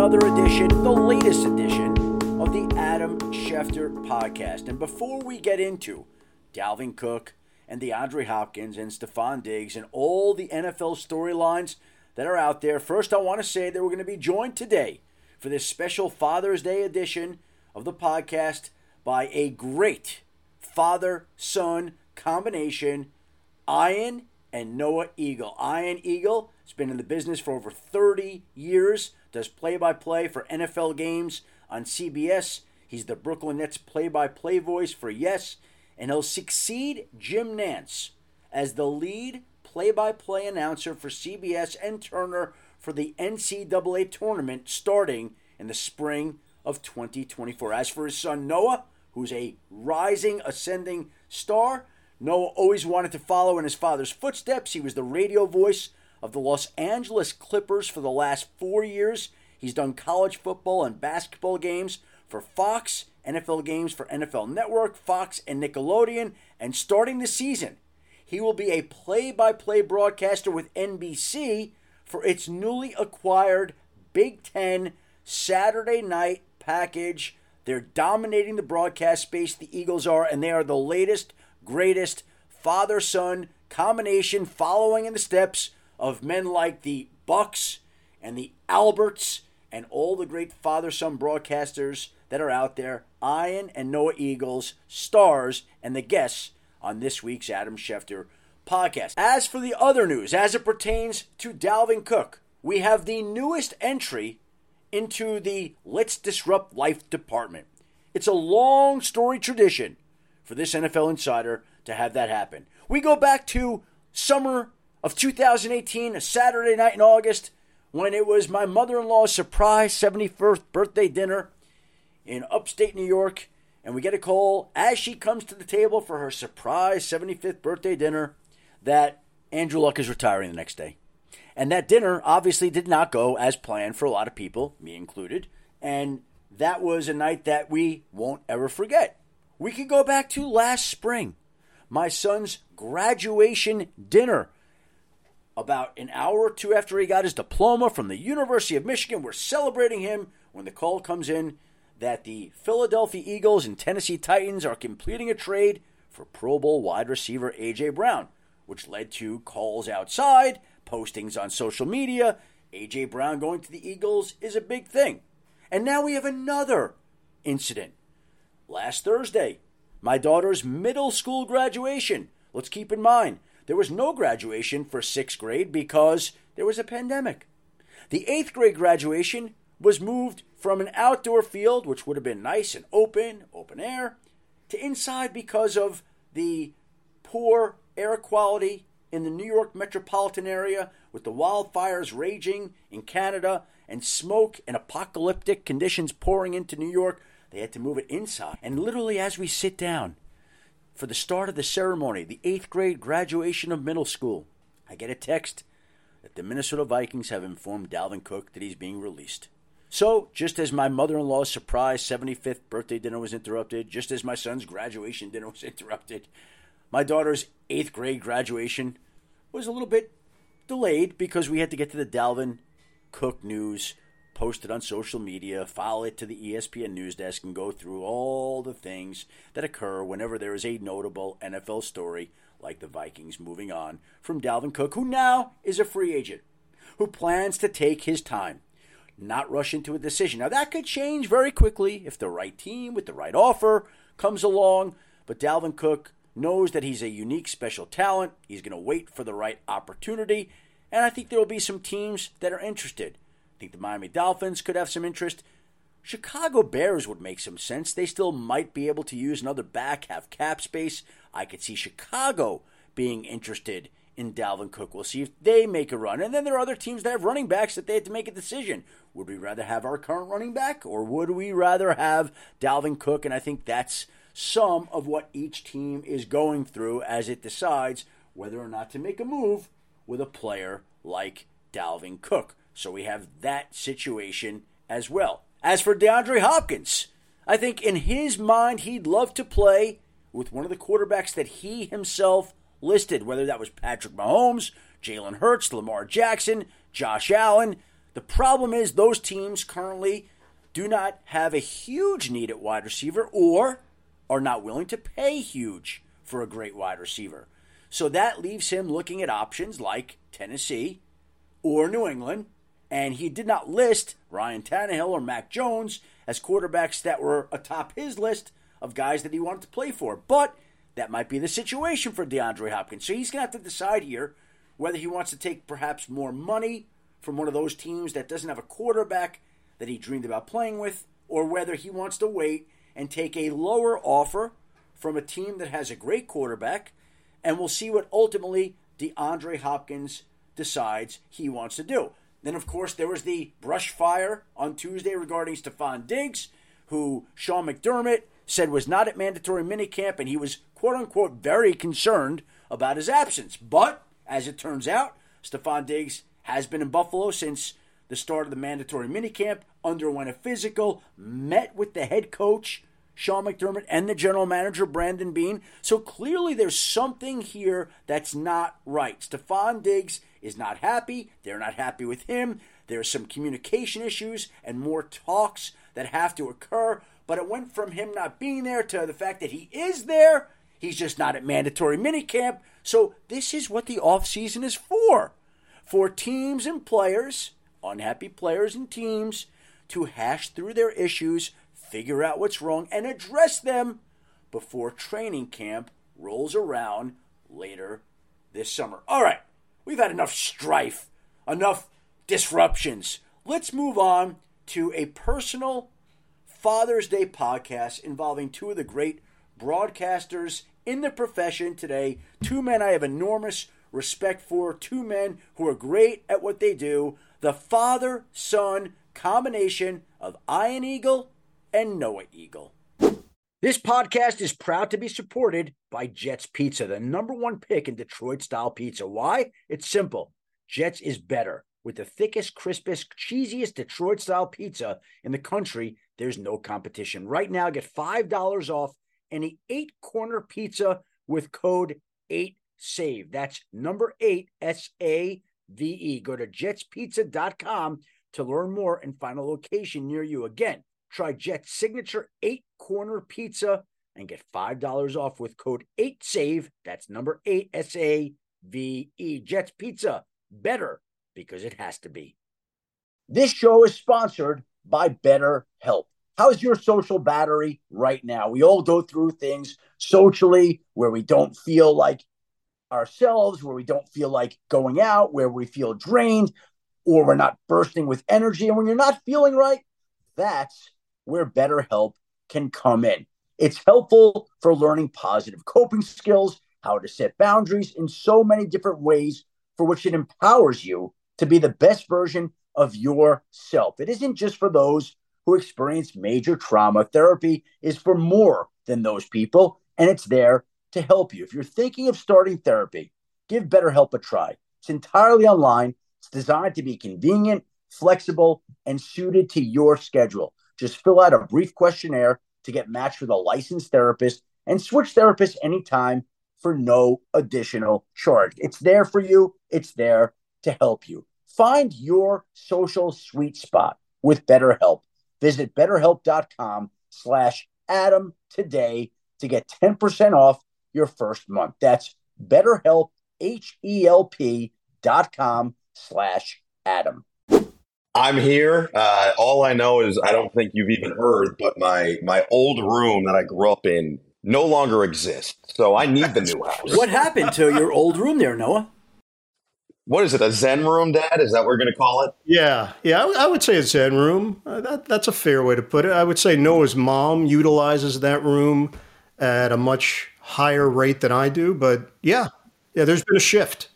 another edition, the latest edition of the Adam Schefter podcast. And before we get into Dalvin Cook and DeAndre Hopkins and Stephon Diggs and all the NFL storylines that are out there, first I want to say that we're going to be joined today for this special Father's Day edition of the podcast by a great father-son combination, Ian and Noah Eagle. Ian Eagle has been in the business for over 30 years, does play-by-play for NFL games on CBS. He's the Brooklyn Nets play-by-play voice for Yes, and he'll succeed Jim Nantz as the lead play-by-play announcer for CBS and Turner for the NCAA tournament starting in the spring of 2024. As for his son Noah, who's a rising, ascending star, Noah always wanted to follow in his father's footsteps. He was the radio voice of the Los Angeles Clippers for the last 4 years. He's done college football and basketball games for Fox, NFL games for NFL Network, Fox, and Nickelodeon. And starting this season, he will be a play-by-play broadcaster with NBC for its newly acquired Big Ten Saturday night package. They're dominating the broadcast space, the Eagles are, and they are the latest, greatest father-son combination following in the steps of men like the Bucks and the Alberts and all the great father-son broadcasters that are out there. Ian and Noah Eagles, stars and the guests on this week's Adam Schefter podcast. As for the other news, as it pertains to Dalvin Cook, we have the newest entry into the Let's Disrupt Life department. It's a long story tradition for this NFL insider to have that happen. We go back to summer of 2018, a Saturday night in August, when it was my mother-in-law's surprise 71st birthday dinner in upstate New York, and we get a call as she comes to the table for her surprise 75th birthday dinner that Andrew Luck is retiring the next day. And that dinner obviously did not go as planned for a lot of people, me included, and that was a night that we won't ever forget. We could go back to last spring, my son's graduation dinner. About an hour or two after he got his diploma from the University of Michigan, we're celebrating him when the call comes in that the Philadelphia Eagles and Tennessee Titans are completing a trade for Pro Bowl wide receiver A.J. Brown, which led to calls outside, postings on social media. A.J. Brown going to the Eagles is a big thing. And now we have another incident. Last Thursday, my daughter's middle school graduation. Let's keep in mind, there was no graduation for 6th grade because there was a pandemic. The 8th grade graduation was moved from an outdoor field, which would have been nice and open air, to inside because of the poor air quality in the New York metropolitan area with the wildfires raging in Canada and smoke and apocalyptic conditions pouring into New York. They had to move it inside. And literally as we sit down for the start of the ceremony, the 8th grade graduation of middle school, I get a text that the Minnesota Vikings have informed Dalvin Cook that he's being released. So, just as my mother-in-law's surprise 75th birthday dinner was interrupted, just as my son's graduation dinner was interrupted, my daughter's 8th grade graduation was a little bit delayed because we had to get to the Dalvin Cook news, post it on social media, file it to the ESPN news desk, and go through all the things that occur whenever there is a notable NFL story like the Vikings moving on from Dalvin Cook, who now is a free agent, who plans to take his time, not rush into a decision. Now, that could change very quickly if the right team with the right offer comes along, but Dalvin Cook knows that he's a unique, special talent. He's going to wait for the right opportunity, and I think there will be some teams that are interested. I think the Miami Dolphins could have some interest. Chicago Bears would make some sense. They still might be able to use another back, have cap space. I could see Chicago being interested in Dalvin Cook. We'll see if they make a run. And then there are other teams that have running backs that they have to make a decision. Would we rather have our current running back, or would we rather have Dalvin Cook? And I think that's some of what each team is going through as it decides whether or not to make a move with a player like Dalvin Cook. So we have that situation as well. As for DeAndre Hopkins, I think in his mind he'd love to play with one of the quarterbacks that he himself listed, whether that was Patrick Mahomes, Jalen Hurts, Lamar Jackson, Josh Allen. The problem is those teams currently do not have a huge need at wide receiver or are not willing to pay huge for a great wide receiver. So that leaves him looking at options like Tennessee or New England, and he did not list Ryan Tannehill or Mac Jones as quarterbacks that were atop his list of guys that he wanted to play for. But that might be the situation for DeAndre Hopkins. So he's going to have to decide here whether he wants to take perhaps more money from one of those teams that doesn't have a quarterback that he dreamed about playing with, or whether he wants to wait and take a lower offer from a team that has a great quarterback, and we'll see what ultimately DeAndre Hopkins decides he wants to do. Then, of course, there was the brush fire on Tuesday regarding Stephon Diggs, who Sean McDermott said was not at mandatory minicamp, and he was, quote-unquote, very concerned about his absence. But, as it turns out, Stephon Diggs has been in Buffalo since the start of the mandatory minicamp, underwent a physical, met with the head coach, Sean McDermott, and the general manager, Brandon Beane. So clearly there's something here that's not right. Stephon Diggs is not happy. They're not happy with him. There's some communication issues and more talks that have to occur. But it went from him not being there to the fact that he is there. He's just not at mandatory minicamp. So this is what the offseason is for teams and players, unhappy players and teams, to hash through their issues, figure out what's wrong, and address them before training camp rolls around later this summer. All right, we've had enough strife, enough disruptions. Let's move on to a personal Father's Day podcast involving two of the great broadcasters in the profession today. Two men I have enormous respect for, two men who are great at what they do. The father-son combination of Ian Eagle and Noah Eagle. This podcast is proud to be supported by Jets Pizza, the number one pick in Detroit-style pizza. Why? It's simple. Jets is better. With the thickest, crispest, cheesiest Detroit-style pizza in the country, there's no competition. Right now, get $5 off any 8-corner pizza with code 8SAVE. That's number 8, S-A-V-E. Go to jetspizza.com to learn more and find a location near you. Again, try Jet's signature 8-corner pizza and get $5 off with code 8SAVE. That's number 8, S-A-V-E. Jet's Pizza, better because it has to be. This show is sponsored by BetterHelp. How's your social battery right now? We all go through things socially where we don't feel like ourselves, where we don't feel like going out, where we feel drained, or we're not bursting with energy. And when you're not feeling right, that's where BetterHelp can come in. It's helpful for learning positive coping skills, how to set boundaries in so many different ways, for which it empowers you to be the best version of yourself. It isn't just for those who experience major trauma. Therapy is for more than those people, and it's there to help you. If you're thinking of starting therapy, give BetterHelp a try. It's entirely online. It's designed to be convenient, flexible, and suited to your schedule. Just fill out a brief questionnaire to get matched with a licensed therapist and switch therapists anytime for no additional charge. It's there for you. It's there to help you. Find your social sweet spot with BetterHelp. Visit BetterHelp.com/Adam today to get 10% off your first month. That's BetterHelp, HELP.com/Adam. I'm here. All I know is I don't think you've even heard, but my old room that I grew up in no longer exists. So I need the new house. What happened to your old room there, Noah? What is it, a Zen room, Dad? Is that what we're going to call it? Yeah, I would say a Zen room. That's a fair way to put it. I would say Noah's mom utilizes that room at a much higher rate than I do. But yeah, there's been a shift.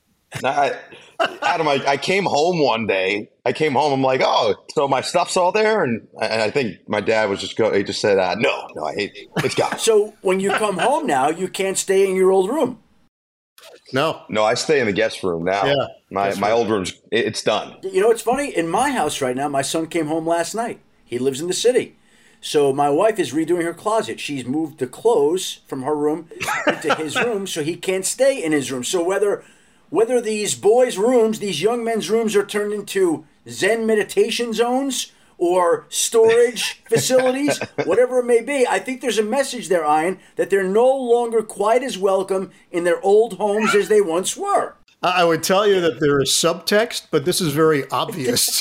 Adam, I came home one day. I'm like, oh, so my stuff's all there? And I think my dad was he just said, no, I hate it. It's gone. So when you come home now, you can't stay in your old room. No, I stay in the guest room now. Yeah, my old room's, it's done. You know, it's funny. In my house right now, my son came home last night. He lives in the city. So my wife is redoing her closet. She's moved the clothes from her room into his room so he can't stay in his room. So whether these boys' rooms, these young men's rooms are turned into Zen meditation zones or storage facilities, whatever it may be. I think there's a message there, Ian, that they're no longer quite as welcome in their old homes as they once were. I would tell you that there is subtext, but this is very obvious.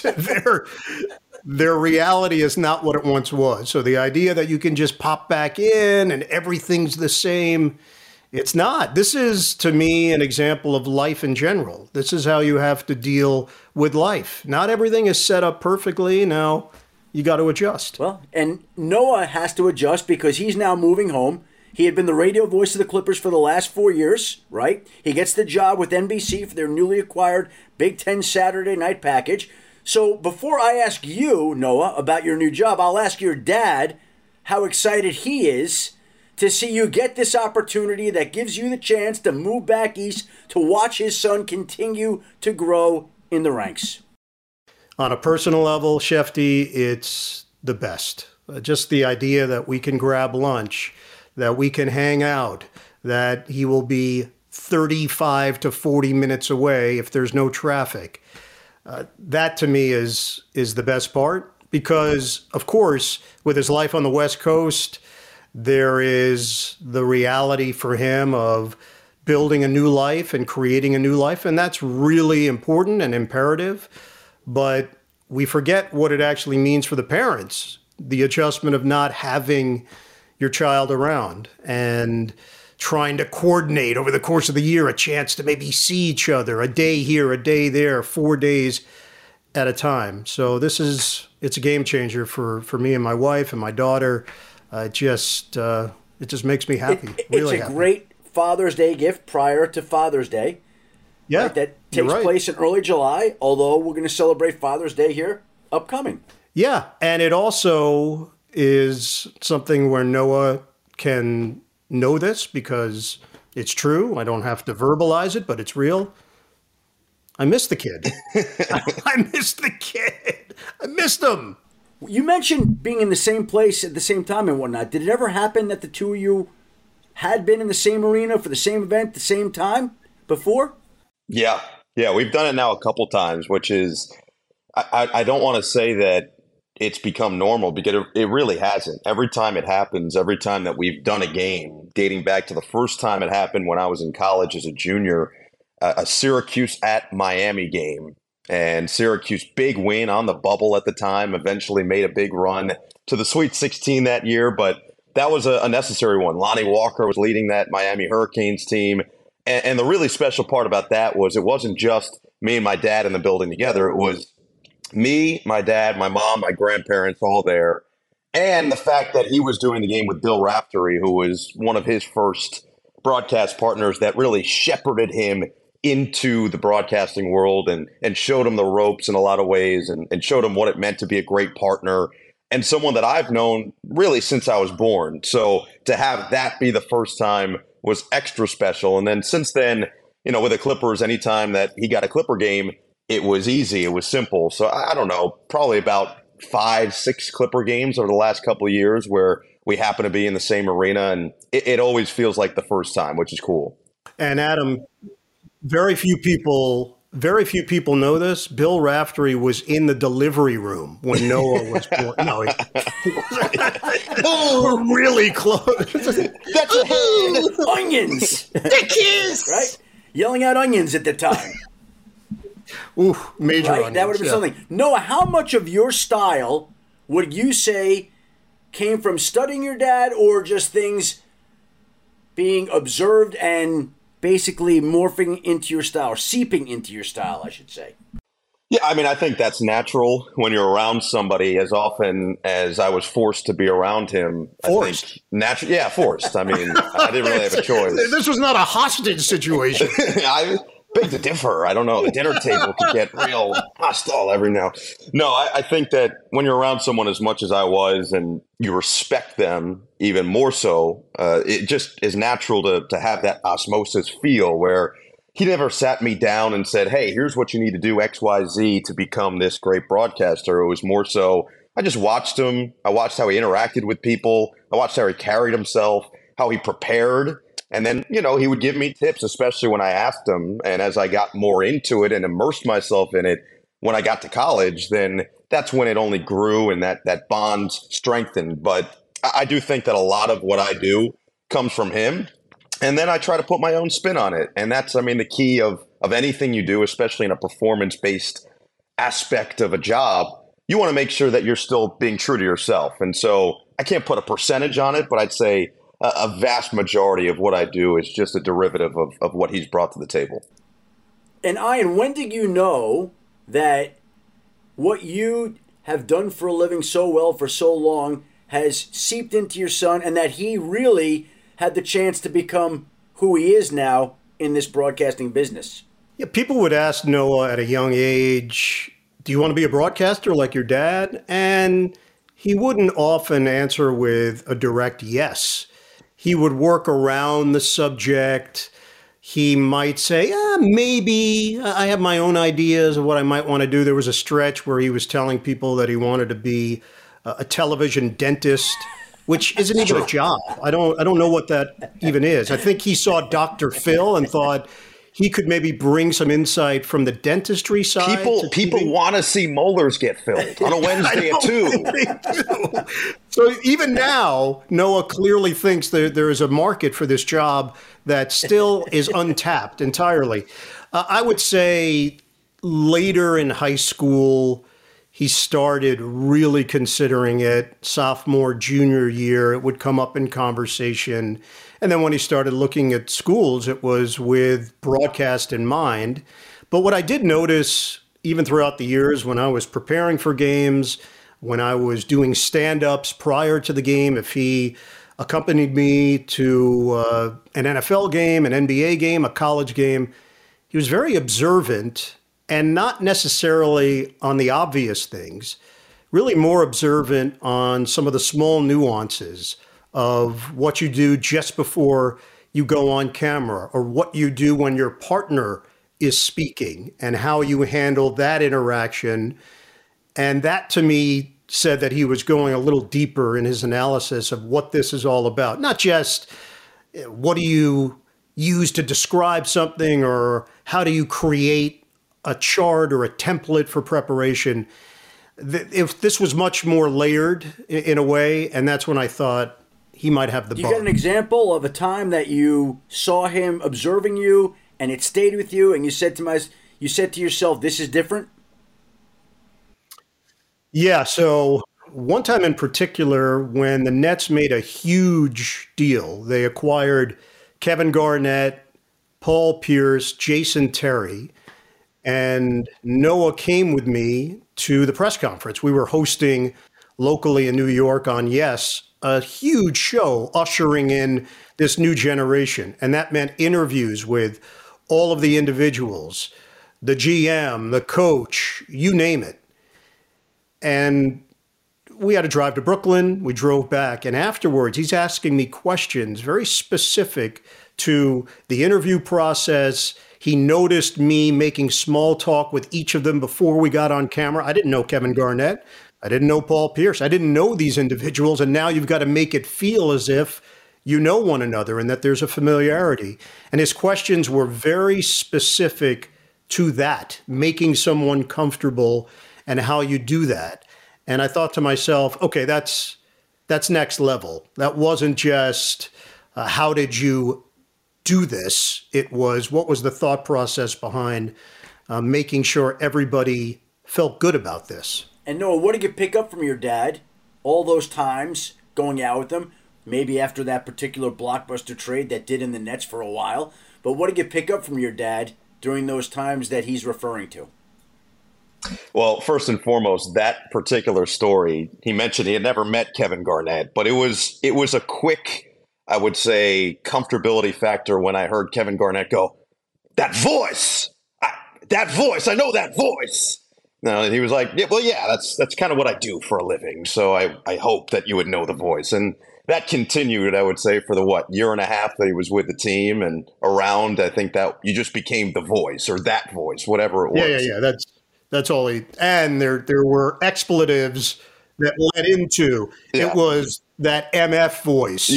Their reality is not what it once was. So the idea that you can just pop back in and everything's the same, it's not. This is, to me, an example of life in general. This is how you have to deal with life. Not everything is set up perfectly. Now, you got to adjust. Well, and Noah has to adjust because he's now moving home. He had been the radio voice of the Clippers for the last 4 years, right? He gets the job with NBC for their newly acquired Big Ten Saturday night package. So before I ask you, Noah, about your new job, I'll ask your dad how excited he is to see you get this opportunity that gives you the chance to move back east to watch his son continue to grow in the ranks. On a personal level, Shefty, it's the best. Just the idea that we can grab lunch, that we can hang out, that he will be 35 to 40 minutes away if there's no traffic. That to me is the best part because, of course, with his life on the West Coast, there is the reality for him of building a new life and creating a new life, and that's really important and imperative. But we forget what it actually means for the parents, the adjustment of not having your child around and trying to coordinate over the course of the year a chance to maybe see each other a day here, a day there, 4 days at a time. So it's a game changer for me and my wife and my daughter. It just makes me happy. Really it's a great Father's Day gift prior to Father's Day. Yeah, right? That takes place in early July, although we're going to celebrate Father's Day here upcoming. Yeah, and it also is something where Noah can know this because it's true. I don't have to verbalize it, but it's real. I miss the kid. I miss the kid. I missed him. You mentioned being in the same place at the same time and whatnot. Did it ever happen that the two of you had been in the same arena for the same event at the same time before? Yeah, we've done it now a couple times, which is, I don't want to say that it's become normal because it really hasn't. Every time it happens, every time that we've done a game, dating back to the first time it happened when I was in college as a junior, a Syracuse at Miami game. And Syracuse, big win on the bubble at the time, eventually made a big run to the Sweet 16 that year, but that was a necessary one. Lonnie Walker was leading that Miami Hurricanes team. And the really special part about that was it wasn't just me and my dad in the building together. It was me, my dad, my mom, my grandparents all there. And the fact that he was doing the game with Bill Raftery, who was one of his first broadcast partners that really shepherded him into the broadcasting world and showed him the ropes in a lot of ways and showed him what it meant to be a great partner and someone that I've known really since I was born. So to have that be the first time was extra special. And then since then, with the Clippers, anytime that he got a Clipper game, it was easy. It was simple. So I don't know, probably about 5-6 Clipper games over the last couple of years where we happen to be in the same arena. And it always feels like the first time, which is cool. And Adam, very few people know this. Bill Raftery was in the delivery room when Noah was born. No, we're really close. That's a head. Onions. The kiss. Right? Yelling out onions at the time. Ooh, major right? onions. That would have been something. Noah, how much of your style would you say came from studying your dad or just things being observed and basically morphing into your style or seeping into your style, I should say? Yeah, I think that's natural when you're around somebody as often as I was forced to be around him. Forced? I think natural. Yeah, forced. I didn't really have a choice. This was not a hostage situation. I beg to differ. I don't know. The dinner table could get real hostile every now. No, I think that when you're around someone as much as I was and you respect them even more so, it just is natural to have that osmosis feel where he never sat me down and said, hey, here's what you need to do X, Y, Z to become this great broadcaster. It was more so I just watched him. I watched how he interacted with people. I watched how he carried himself, how he prepared. And then, he would give me tips, especially when I asked him. And as I got more into it and immersed myself in it, when I got to college, then that's when it only grew and that bond strengthened. But I do think that a lot of what I do comes from him. And then I try to put my own spin on it. And that's, I mean, the key of anything you do, especially in a performance-based aspect of a job. You want to make sure that you're still being true to yourself. And so I can't put a percentage on it, but I'd say a vast majority of what I do is just a derivative of what he's brought to the table. And Ian, when did you know that what you have done for a living so well for so long has seeped into your son and that he really had the chance to become who he is now in this broadcasting business? Yeah, people would ask Noah at a young age, do you want to be a broadcaster like your dad? And he wouldn't often answer with a direct yes. He would work around the subject. He might say, maybe I have my own ideas of what I might want to do. There was a stretch where he was telling people that he wanted to be a television dentist, which isn't even a job. I don't know what that even is. I think he saw Dr. Phil and thought he could maybe bring some insight from the dentistry side. People want to see molars get filled on a Wednesday at 2. They do. So even now, Noah clearly thinks there is a market for this job that still is untapped entirely. I would say later in high school, he started really considering it. Sophomore, junior year, it would come up in conversation. And then when he started looking at schools, it was with broadcast in mind. But what I did notice, even throughout the years when I was preparing for games, when I was doing stand-ups prior to the game, if he accompanied me to an NFL game, an NBA game, a college game, he was very observant and not necessarily on the obvious things, really more observant on some of the small nuances of what you do just before you go on camera or what you do when your partner is speaking and how you handle that interaction. And that to me said that he was going a little deeper in his analysis of what this is all about. Not just what do you use to describe something or how do you create a chart or a template for preparation. If this was much more layered in a way, and that's when I thought he might have the bug. You got an example of a time that you saw him observing you and it stayed with you and you said to yourself, this is different? Yeah, so one time in particular when the Nets made a huge deal, they acquired Kevin Garnett, Paul Pierce, Jason Terry, and Noah came with me to the press conference. We were hosting locally in New York on Yes, a huge show ushering in this new generation. And that meant interviews with all of the individuals, the GM, the coach, you name it. And we had to drive to Brooklyn. We drove back. And afterwards, he's asking me questions very specific to the interview process. He noticed me making small talk with each of them before we got on camera. I didn't know Kevin Garnett. I didn't know Paul Pierce. I didn't know these individuals. And now you've got to make it feel as if you know one another and that there's a familiarity. And his questions were very specific to that, making someone comfortable and how you do that. And I thought to myself, okay, that's next level. That wasn't just how did you do this? It was what was the thought process behind making sure everybody felt good about this. And Noah, what did you pick up from your dad all those times going out with him? Maybe after that particular blockbuster trade that did in the Nets for a while. But what did you pick up from your dad during those times that he's referring to? Well, first and foremost, that particular story, he mentioned he had never met Kevin Garnett, but it was a quick, I would say, comfortability factor when I heard Kevin Garnett go, that voice, I know that voice. And he was like, yeah, that's kind of what I do for a living. So I hope that you would know the voice. And that continued, I would say, for the, year and a half that he was with the team and around. I think that you just became the voice or that voice, whatever it was. Yeah. That's all he. And there were expletives that led into it was that MF voice.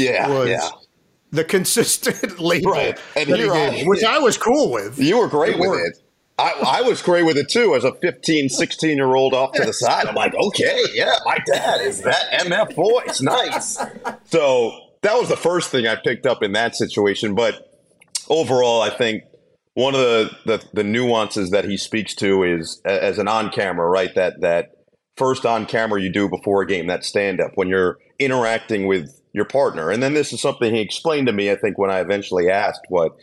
The consistent label, right? And which I was cool with. You were great with it. I was great with it too as a 15, 16-year-old off to the side. I'm like, okay, yeah, my dad is that MF voice. Nice. So that was the first thing I picked up in that situation. But overall, I think one of the nuances that he speaks to is as an on-camera, right? That first on-camera you do before a game, that stand-up, when you're interacting with your partner. And then this is something he explained to me, I think, when I eventually asked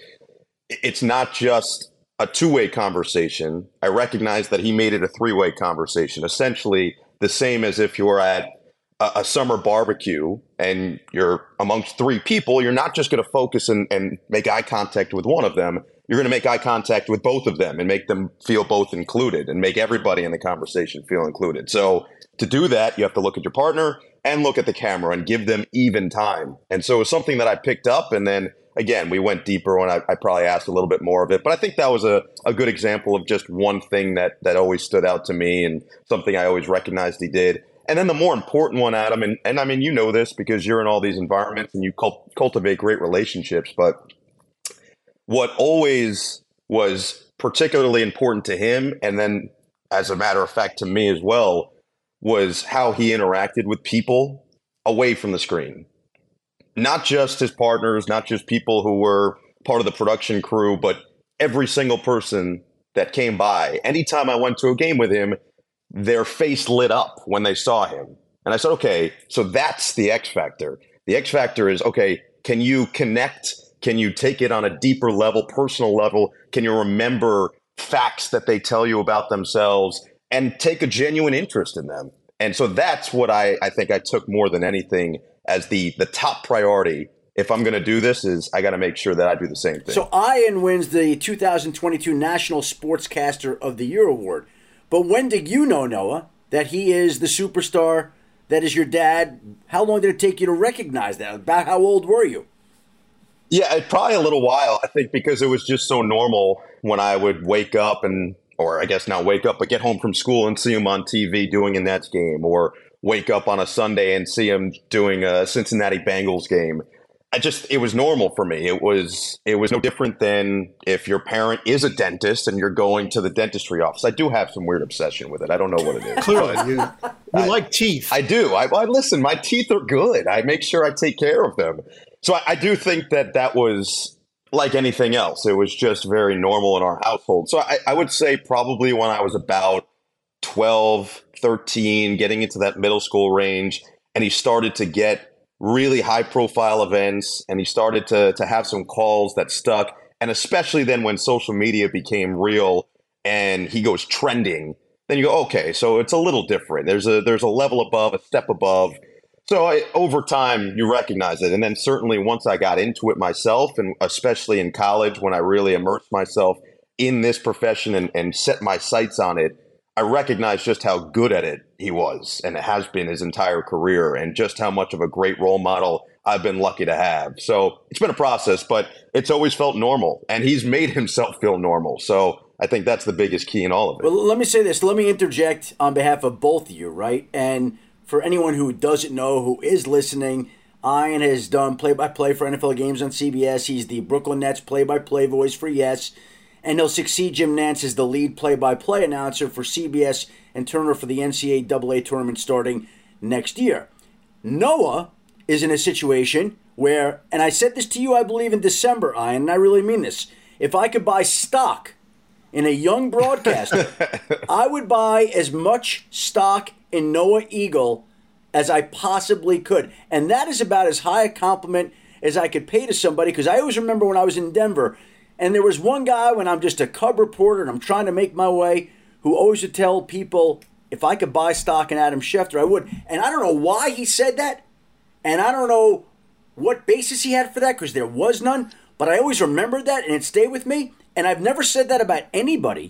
it's not just a two-way conversation. I recognize that he made it a three-way conversation, essentially the same as if you're at a summer barbecue and you're amongst three people. You're not just going to focus and make eye contact with one of them. You're going to make eye contact with both of them and make them feel both included and make everybody in the conversation feel included. So to do that, you have to look at your partner and look at the camera and give them even time. And so it was something that I picked up, and then again, we went deeper when I probably asked a little bit more of it. But I think that was a good example of just one thing that always stood out to me and something I always recognized he did. And then the more important one, Adam, and I mean, you know this because you're in all these environments and you cultivate great relationships, but what always was particularly important to him, and then as a matter of fact to me as well, was how he interacted with people away from the screen. Not just his partners, not just people who were part of the production crew, but every single person that came by. Anytime I went to a game with him, their face lit up when they saw him. And I said, okay, so that's the X factor. The X factor is, okay, can you connect? Can you take it on a deeper level, personal level? Can you remember facts that they tell you about themselves and take a genuine interest in them? And so that's what I think I took more than anything as the top priority. If I'm going to do this, is I got to make sure that I do the same thing. So Ian wins the 2022 National Sportscaster of the Year award. But when did you know, Noah, that he is the superstar that is your dad? How long did it take you to recognize that? About how old were you? Yeah, probably a little while, I think, because it was just so normal when I would wake up or I guess not wake up, but get home from school and see him on TV doing a Nets game, or wake up on a Sunday and see him doing a Cincinnati Bengals game. It was normal for me. It was no different than if your parent is a dentist and you're going to the dentistry office. I do have some weird obsession with it. I don't know what it is. Clearly, you like teeth. I do. I listen, my teeth are good. I make sure I take care of them. So I do think that was like anything else. It was just very normal in our household. So I would say probably when I was about 12, 13, getting into that middle school range, and he started to get really high profile events, and he started to have some calls that stuck. And especially then when social media became real and he goes trending, then you go, okay, so it's a little different. There's a level above, a step above. So over time, you recognize it. And then certainly once I got into it myself, and especially in college, when I really immersed myself in this profession and set my sights on it, I recognized just how good at it he was, and it has been his entire career, and just how much of a great role model I've been lucky to have. So it's been a process, but it's always felt normal, and he's made himself feel normal. So I think that's the biggest key in all of it. Well, let me say this. Let me interject on behalf of both of you, right? And for anyone who doesn't know, who is listening, Ian has done play-by-play for NFL games on CBS. He's the Brooklyn Nets play-by-play voice for Yes. And he'll succeed Jim Nantz as the lead play-by-play announcer for CBS and Turner for the NCAA tournament starting next year. Noah is in a situation where, and I said this to you, I believe, in December, Ian, and I really mean this. If I could buy stock in a young broadcaster, I would buy as much stock in Noah Eagle as I possibly could. And that is about as high a compliment as I could pay to somebody, because I always remember when I was in Denver, and there was one guy when I'm just a cub reporter and I'm trying to make my way, who always would tell people, if I could buy stock in Adam Schefter, I would. And I don't know why he said that, and I don't know what basis he had for that, because there was none, but I always remembered that, and it stayed with me. And I've never said that about anybody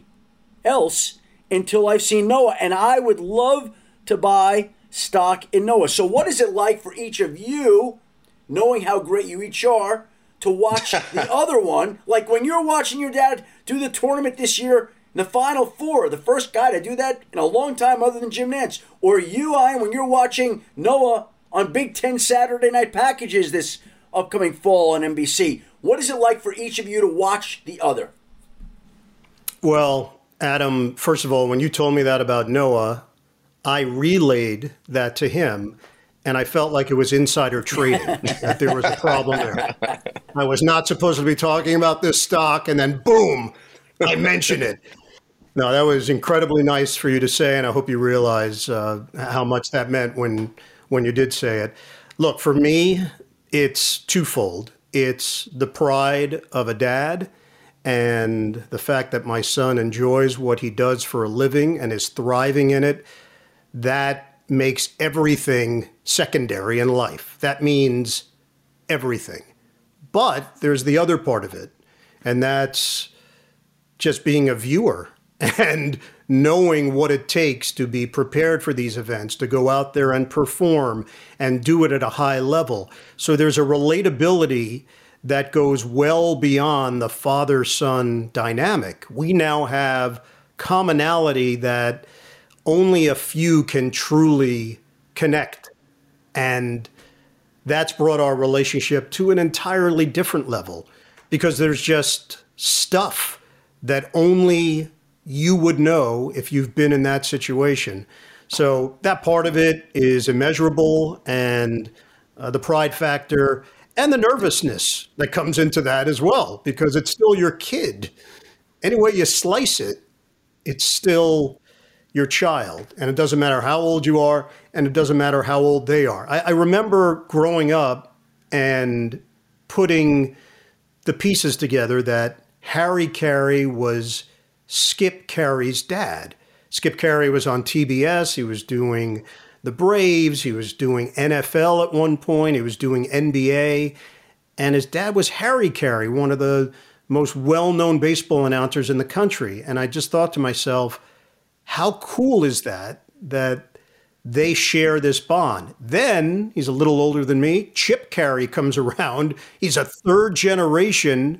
else until I've seen Noah, and I would love to buy stock in Noah. So what is it like for each of you, knowing how great you each are, to watch the other one? Like when you're watching your dad do the tournament this year in the Final Four, the first guy to do that in a long time other than Jim Nantz. Or you, Ian, when you're watching Noah on Big Ten Saturday night packages this upcoming fall on NBC. What is it like for each of you to watch the other? Well, Adam, first of all, when you told me that about Noah, I relayed that to him, and I felt like it was insider trading, that there was a problem there. I was not supposed to be talking about this stock, and then boom, I mentioned it. No, that was incredibly nice for you to say, and I hope you realize how much that meant when you did say it. Look, for me, it's twofold. It's the pride of a dad and the fact that my son enjoys what he does for a living and is thriving in it. That makes everything secondary in life. That means everything. But there's the other part of it, and that's just being a viewer and knowing what it takes to be prepared for these events, to go out there and perform and do it at a high level. So there's a relatability that goes well beyond the father-son dynamic. We now have commonality that only a few can truly connect. And that's brought our relationship to an entirely different level because there's just stuff that only you would know if you've been in that situation. So that part of it is immeasurable, and the pride factor and the nervousness that comes into that as well, because it's still your kid. Any way you slice it, it's still your child. And it doesn't matter how old you are, and it doesn't matter how old they are. I remember growing up and putting the pieces together that Harry Carey was Skip Carey's dad. Skip Carey was on TBS. He was doing the Braves. He was doing NFL at one point. He was doing NBA. And his dad was Harry Carey, one of the most well-known baseball announcers in the country. And I just thought to myself, how cool is that they share this bond? Then, he's a little older than me, Chip Carey comes around. He's a third-generation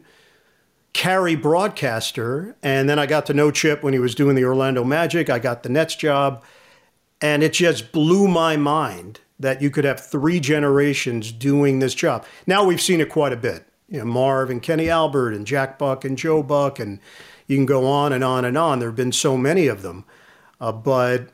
Carey broadcaster. And then I got to know Chip when he was doing the Orlando Magic. I got the Nets job. And it just blew my mind that you could have three generations doing this job. Now we've seen it quite a bit. You know, Marv and Kenny Albert and Jack Buck and Joe Buck, and you can go on and on and on. There have been so many of them. But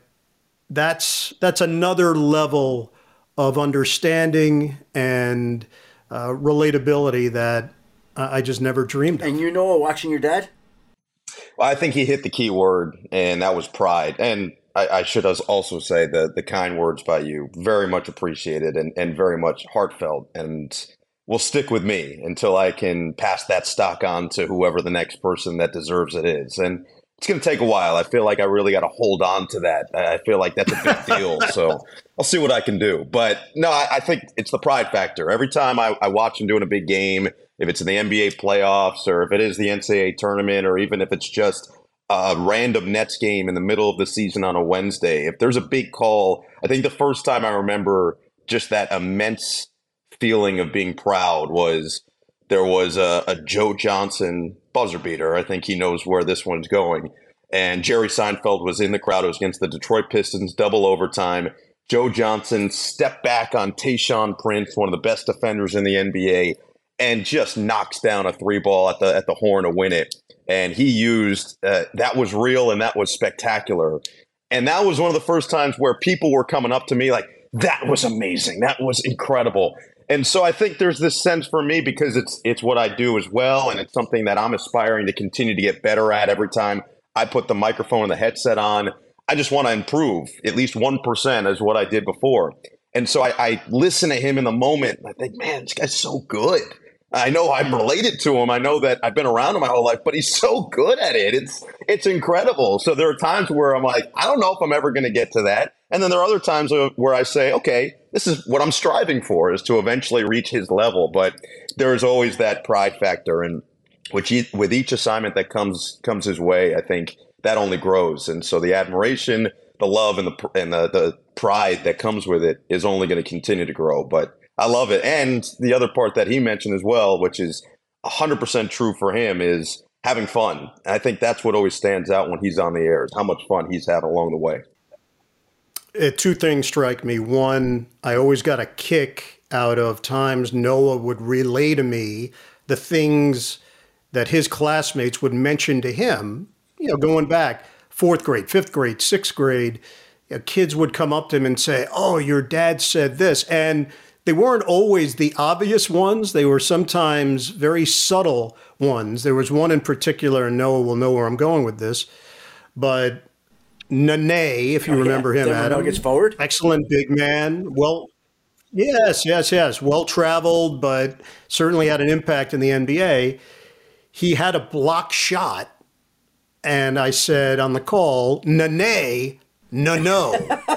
that's another level of understanding and relatability that I just never dreamed of. And you know, watching your dad? Well, I think he hit the key word, and that was pride. And I should also say the kind words by you, very much appreciated and very much heartfelt, and will stick with me until I can pass that stock on to whoever the next person that deserves it is. And it's going to take a while. I feel like I really got to hold on to that. I feel like that's a big deal. So I'll see what I can do. But no, I think it's the pride factor. Every time I watch him doing a big game, if it's in the NBA playoffs or if it is the NCAA tournament, or even if it's just a random Nets game in the middle of the season on a Wednesday, if there's a big call, I think the first time I remember just that immense feeling of being proud was there was a Joe Johnson buzzer beater. I think he knows where this one's going. And Jerry Seinfeld was in the crowd. It was against the Detroit Pistons, double overtime. Joe Johnson stepped back on Tayshaun Prince, one of the best defenders in the NBA, and just knocks down a three ball at the horn to win it. And he used that was real and that was spectacular. And that was one of the first times where people were coming up to me like, that was amazing. That was incredible. And so I think there's this sense for me, because it's what I do as well, and it's something that I'm aspiring to continue to get better at every time I put the microphone and the headset on. I just want to improve at least 1% as what I did before. And so I listen to him in the moment, and I think, man, this guy's so good. I know I'm related to him. I know that I've been around him my whole life, but he's so good at it. It's incredible. So there are times where I'm like, I don't know if I'm ever going to get to that. And then there are other times where I say, okay, this is what I'm striving for, is to eventually reach his level. But there is always that pride factor, and with each assignment that comes his way, I think that only grows. And so the admiration, the love, and the pride that comes with it is only going to continue to grow. But I love it. And the other part that he mentioned as well, which is 100% true for him, is having fun. And I think that's what always stands out when he's on the air, is how much fun he's had along the way. Two things strike me. One, I always got a kick out of times Noah would relay to me the things that his classmates would mention to him, going back, fourth grade, fifth grade, sixth grade, kids would come up to him and say, "Oh, your dad said this." And they weren't always the obvious ones. They were sometimes very subtle ones. There was one in particular, and Noah will know where I'm going with this, but Nene, if you remember him, Denver Adam. Nuggets forward. Excellent big man. Well, yes. Well-traveled, but certainly had an impact in the NBA. He had a block shot, and I said on the call, Nene, no.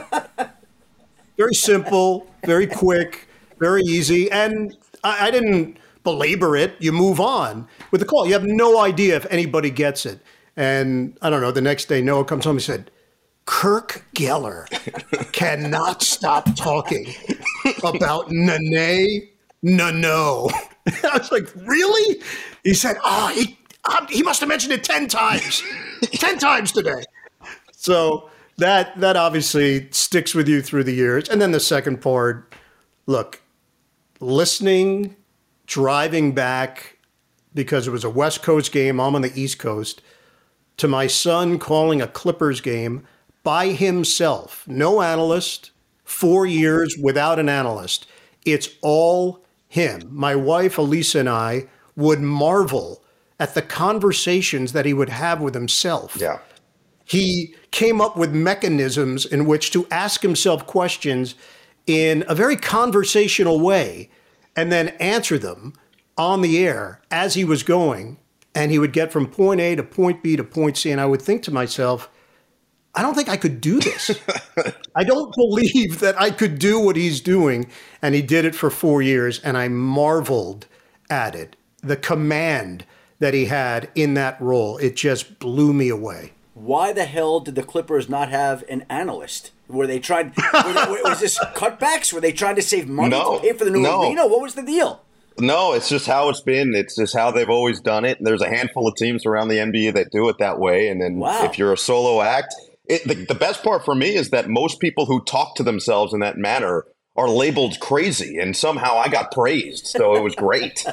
Very simple, very quick, very easy. And I didn't belabor it. You move on with the call. You have no idea if anybody gets it. And I don't know, the next day Noah comes home and said, Kirk Geller cannot stop talking about Nene no. I was like, really? He said, he must have mentioned it 10 times. 10 times today. So that obviously sticks with you through the years. And then the second part, look, listening, driving back, because it was a West Coast game, I'm on the East Coast, to my son calling a Clippers game by himself. No analyst, 4 years without an analyst. It's all him. My wife, Elisa, and I would marvel at the conversations that he would have with himself. Yeah. He came up with mechanisms in which to ask himself questions in a very conversational way and then answer them on the air as he was going. And he would get from point A to point B to point C. And I would think to myself, I don't think I could do this. I don't believe that I could do what he's doing. And he did it for 4 years. And I marveled at it. The command that he had in that role, it just blew me away. Why the hell did the Clippers not have an analyst? Was this cutbacks? Were they trying to save money to pay for the new arena? What was the deal? No, it's just how it's been. It's just how they've always done it. There's a handful of teams around the NBA that do it that way. And then if you're a solo act, the best part for me is that most people who talk to themselves in that manner are labeled crazy, and somehow I got praised. So it was great.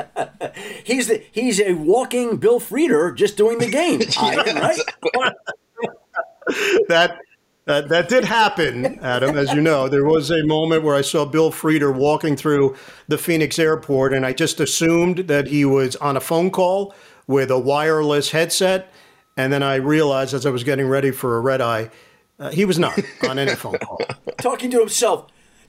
He's a walking Bill Frieder just doing the game, right? That did happen, Adam, as you know. There was a moment where I saw Bill Frieder walking through the Phoenix airport, and I just assumed that he was on a phone call with a wireless headset. And then I realized as I was getting ready for a red eye, he was not on any phone call. Talking to himself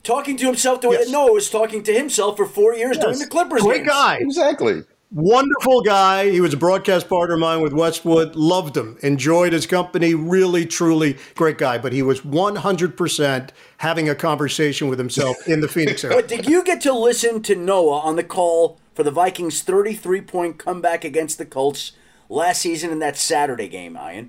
the way that Noah was talking to himself for 4 years during the Clippers Great games. guy. Exactly. Wonderful guy. He was a broadcast partner of mine with Westwood. Loved him. Enjoyed his company. Really, truly great guy. But he was 100% having a conversation with himself in the Phoenix area. But did you get to listen to Noah on the call for the Vikings' 33-point comeback against the Colts last season in that Saturday game, Ian?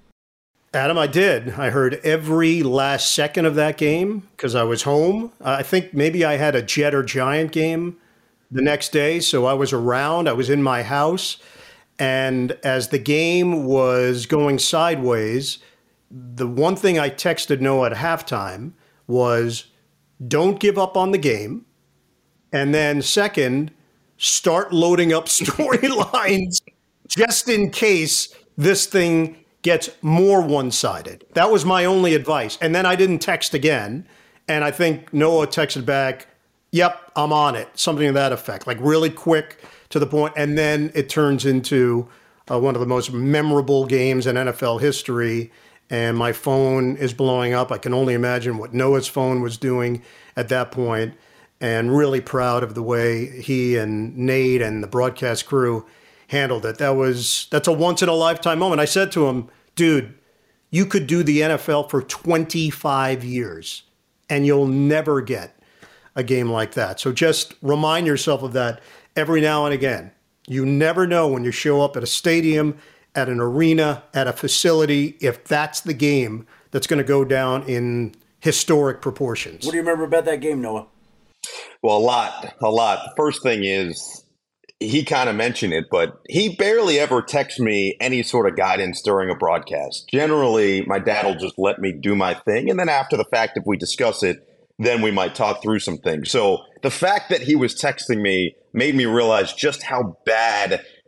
Adam, I did. I heard every last second of that game because I was home. I think maybe I had a Jet or Giant game the next day, so I was around. I was in my house. And as the game was going sideways, the one thing I texted Noah at halftime was, don't give up on the game. And then second, start loading up storylines just in case this thing gets more one-sided. That was my only advice. And then I didn't text again. And I think Noah texted back, yep, I'm on it. Something to that effect, like really quick to the point. And then it turns into one of the most memorable games in NFL history. And my phone is blowing up. I can only imagine what Noah's phone was doing at that point. And really proud of the way he and Nate and the broadcast crew handled it. That's a once-in-a-lifetime moment. I said to him, dude, you could do the NFL for 25 years, and you'll never get a game like that. So just remind yourself of that every now and again. You never know when you show up at a stadium, at an arena, at a facility, if that's the game that's going to go down in historic proportions. What do you remember about that game, Noah? Well, a lot. The first thing is, he kind of mentioned it, but he barely ever texts me any sort of guidance during a broadcast. Generally, my dad will just let me do my thing. And then after the fact, if we discuss it, then we might talk through some things. So the fact that he was texting me made me realize just how bad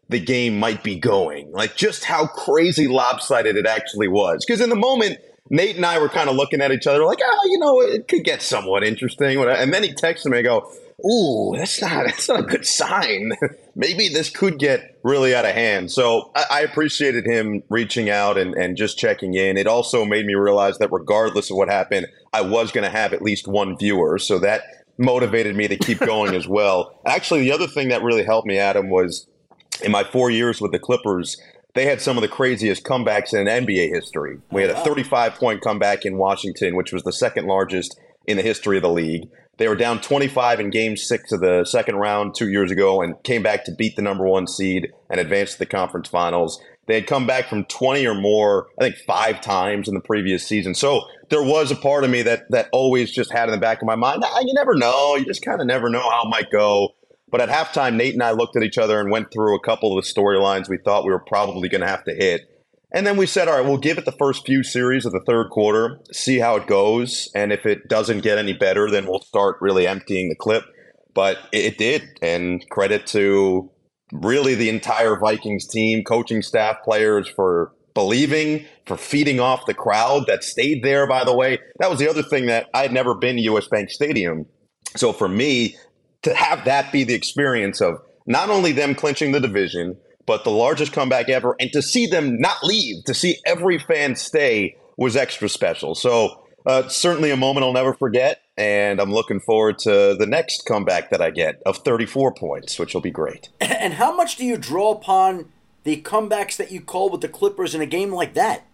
the game might be going, like just how crazy lopsided it actually was. Because in the moment, Nate and I were kind of looking at each other like, it could get somewhat interesting. And then he texted me, I go, ooh, that's not a good sign. Maybe this could get really out of hand. So I appreciated him reaching out and just checking in. It also made me realize that regardless of what happened, I was going to have at least one viewer. So that motivated me to keep going as well. Actually, the other thing that really helped me, Adam, was in my 4 years with the Clippers, they had some of the craziest comebacks in NBA history. We had a 35-point comeback in Washington, which was the second largest in the history of the league. They were down 25 in Game 6 of the second round 2 years ago and came back to beat the number 1 seed and advance to the conference finals. They had come back from 20 or more, I think 5 times in the previous season. So there was a part of me that always just had in the back of my mind, you never know. You just kind of never know how it might go. But at halftime, Nate and I looked at each other and went through a couple of the storylines we thought we were probably going to have to hit. And then we said, all right, we'll give it the first few series of the third quarter, see how it goes. And if it doesn't get any better, then we'll start really emptying the clip. But it did. And credit to really the entire Vikings team, coaching staff, players for believing, for feeding off the crowd that stayed there, by the way. That was the other thing, that I had never been to US Bank Stadium. So for me, to have that be the experience of not only them clinching the division, but the largest comeback ever, and to see them not leave, to see every fan stay, was extra special. So certainly a moment I'll never forget, and I'm looking forward to the next comeback that I get of 34 points, which will be great. And how much do you draw upon the comebacks that you call with the Clippers in a game like that?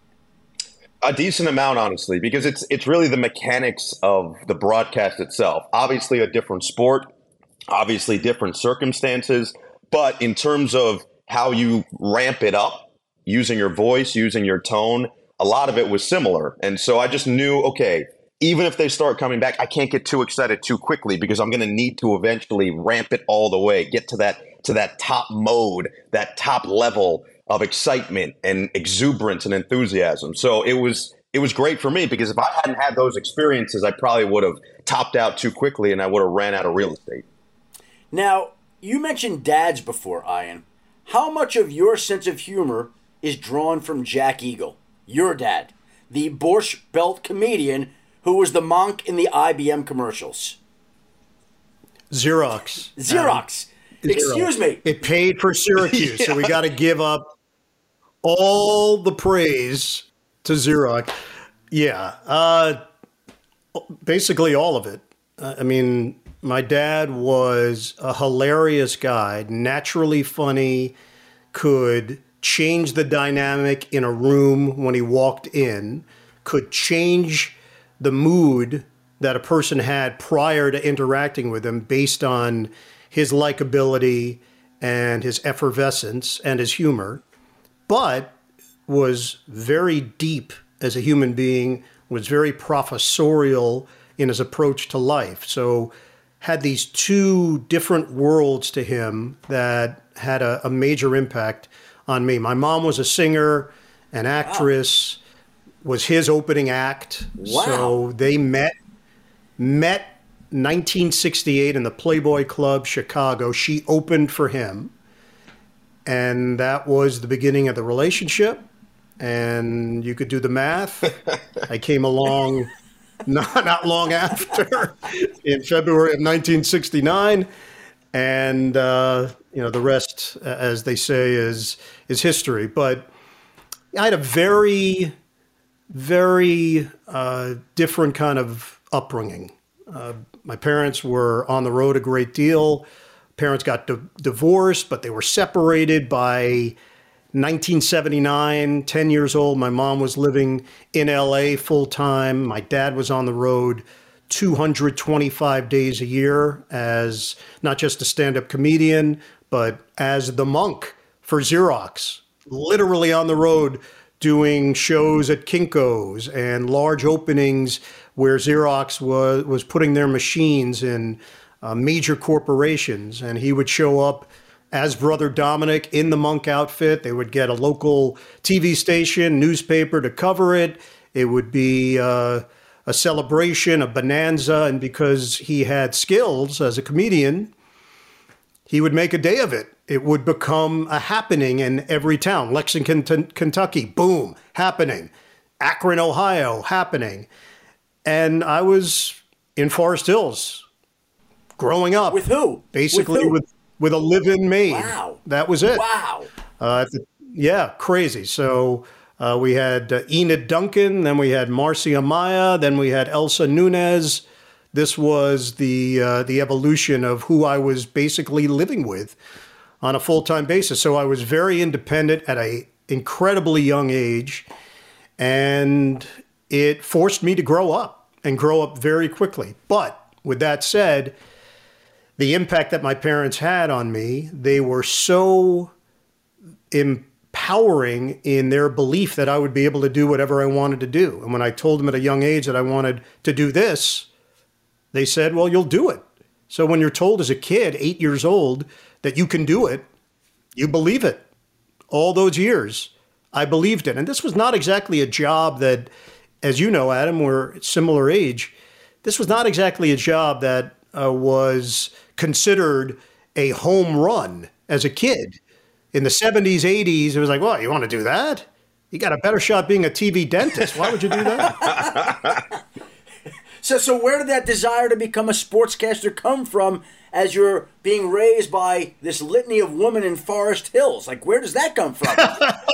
A decent amount, honestly, because it's really the mechanics of the broadcast itself. Obviously a different sport, obviously different circumstances, but in terms of how you ramp it up, using your voice, using your tone, a lot of it was similar. And so I just knew, okay, even if they start coming back, I can't get too excited too quickly, because I'm going to need to eventually ramp it all the way, get to that top mode, that top level of excitement and exuberance and enthusiasm. So it was great for me, because if I hadn't had those experiences, I probably would have topped out too quickly and I would have ran out of real estate. Now, you mentioned dads before, Ian. How much of your sense of humor is drawn from Jack Eagle, your dad, the Borscht Belt comedian who was the monk in the IBM commercials? Xerox. Excuse me. It paid for Syracuse, so we got to give up all the praise to Xerox. Yeah, basically all of it. I mean, my dad was a hilarious guy, naturally funny, could change the dynamic in a room when he walked in, could change the mood that a person had prior to interacting with him based on his likability and his effervescence and his humor, but was very deep as a human being, was very professorial in his approach to life. So had these two different worlds to him that had a major impact on me. My mom was a singer, an actress, was his opening act. Wow. So they met 1968 in the Playboy Club, Chicago. She opened for him. And that was the beginning of the relationship. And you could do the math. I came along not long after, in February of 1969. And, the rest, as they say, is history. But I had a very, very different kind of upbringing. My parents were on the road a great deal. Parents got divorced, but they were separated by 1979, 10 years old. My mom was living in LA full time. My dad was on the road 225 days a year as not just a stand-up comedian, but as the monk for Xerox, literally on the road doing shows at Kinko's and large openings where Xerox was putting their machines in major corporations. And he would show up as Brother Dominic in the monk outfit. They would get a local TV station, newspaper to cover it. It would be a celebration, a bonanza. And because he had skills as a comedian, he would make a day of it. It would become a happening in every town. Lexington, Kentucky, boom, happening. Akron, Ohio, happening. And I was in Forest Hills growing up. With who? Basically with a live-in maid. Wow. That was it. Wow. Yeah, crazy. So we had Enid Duncan, then we had Marcy Amaya, then we had Elsa Nunez. This was the evolution of who I was basically living with on a full-time basis. So I was very independent at an incredibly young age, and it forced me to grow up and grow up very quickly. But with that said, the impact that my parents had on me, they were so empowering in their belief that I would be able to do whatever I wanted to do. And when I told them at a young age that I wanted to do this, they said, well, you'll do it. So when you're told as a kid, 8 years old, that you can do it, you believe it. All those years, I believed it. And this was not exactly a job that, as you know, Adam, we're similar age. This was not exactly a job that was considered a home run as a kid. In the 70s, 80s, it was like, well, you want to do that? You got a better shot being a TV dentist. Why would you do that? So where did that desire to become a sportscaster come from as you're being raised by this litany of women in Forest Hills? Like, where does that come from?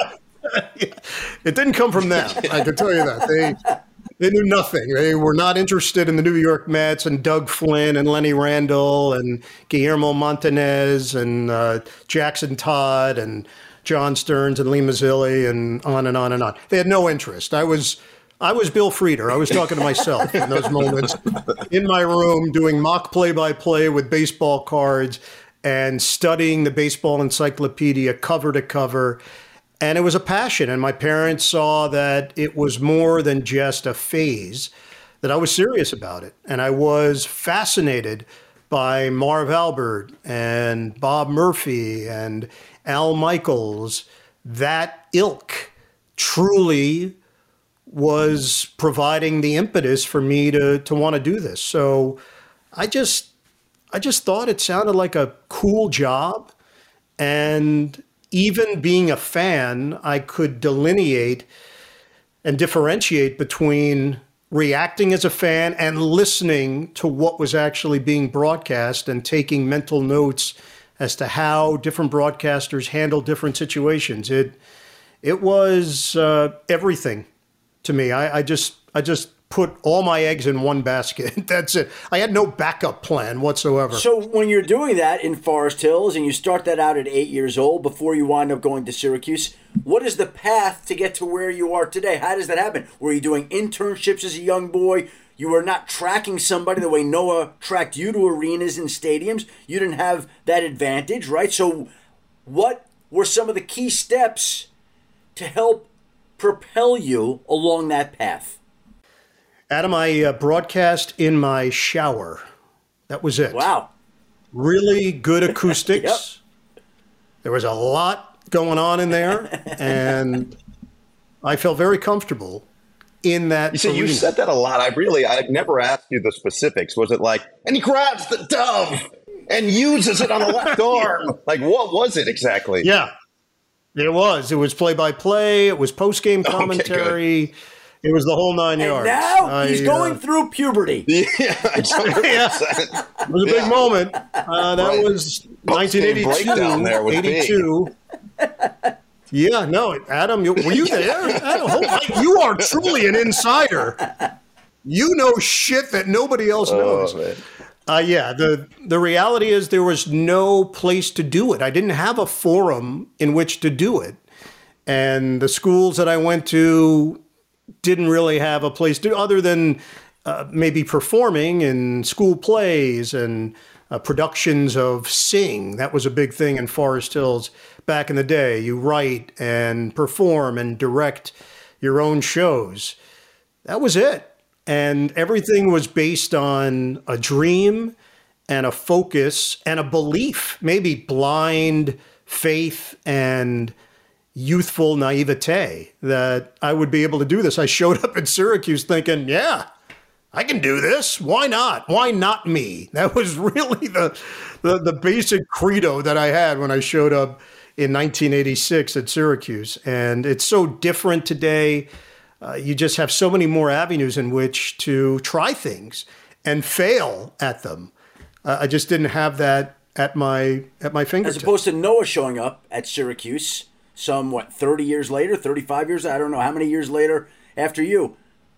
It didn't come from them. I can tell you that. They knew nothing. They were not interested in the New York Mets and Doug Flynn and Lenny Randle and Guillermo Montanez and Jackson Todd and John Stearns and Lee Mazzilli and on and on and on. They had no interest. I was Bill Frieder. I was talking to myself in those moments in my room doing mock play-by-play with baseball cards and studying the baseball encyclopedia cover to cover. And it was a passion. And my parents saw that it was more than just a phase, that I was serious about it. And I was fascinated by Marv Albert and Bob Murphy and Al Michaels. That ilk truly was providing the impetus for me to want to do this. So I just thought it sounded like a cool job. And even being a fan, I could delineate and differentiate between reacting as a fan and listening to what was actually being broadcast and taking mental notes as to how different broadcasters handle different situations. It was everything to me. I just put all my eggs in one basket. That's it. I had no backup plan whatsoever. So when you're doing that in Forest Hills and you start that out at 8 years old before you wind up going to Syracuse, what is the path to get to where you are today? How does that happen? Were you doing internships as a young boy? You were not tracking somebody the way Noah tracked you to arenas and stadiums. You didn't have that advantage, right? So what were some of the key steps to help propel you along that path? Adam, I broadcast in my shower. That was it. Wow. Really good acoustics. Yep. There was a lot going on in there, and I felt very comfortable in that. You said that a lot. I never asked you the specifics. Was it like, and he grabs the dove and uses it on the left arm? Like, what was it exactly? Yeah, it was. It was play-by-play. It was post-game commentary. Okay, it was the whole 9 yards. And now he's going through puberty. Yeah. It was a big moment. That was 1982. 82. Yeah, no, Adam, were you there? Adam, you are truly an insider. You know shit that nobody else knows. Yeah, the reality is there was no place to do it. I didn't have a forum in which to do it. And the schools that I went to didn't really have a place to, other than maybe performing in school plays and productions of Sing. That was a big thing in Forest Hills back in the day. You write and perform and direct your own shows. That was it. And everything was based on a dream and a focus and a belief, maybe blind faith and youthful naivete that I would be able to do this. I showed up at Syracuse thinking, yeah, I can do this. Why not? Why not me? That was really the basic credo that I had when I showed up in 1986 at Syracuse. And it's so different today. You just have so many more avenues in which to try things and fail at them. I just didn't have that at my fingertips. As opposed to Noah showing up at Syracuse some, 30 years later, 35 years, I don't know how many years later after you.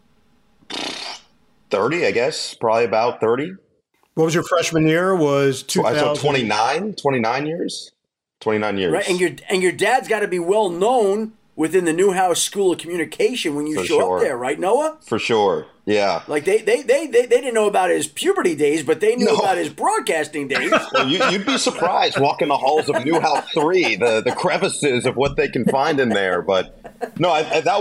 30, I guess, probably about 30. What was your freshman year? Was 2000? So 29 years? 29 years. Right, and your dad's got to be well known within the Newhouse School of Communication when you show up there, right, Noah? For sure, yeah. Like they didn't know about his puberty days, but they knew about his broadcasting days. Well, you'd be surprised walking the halls of Newhouse 3, the crevices of what they can find in there. But no,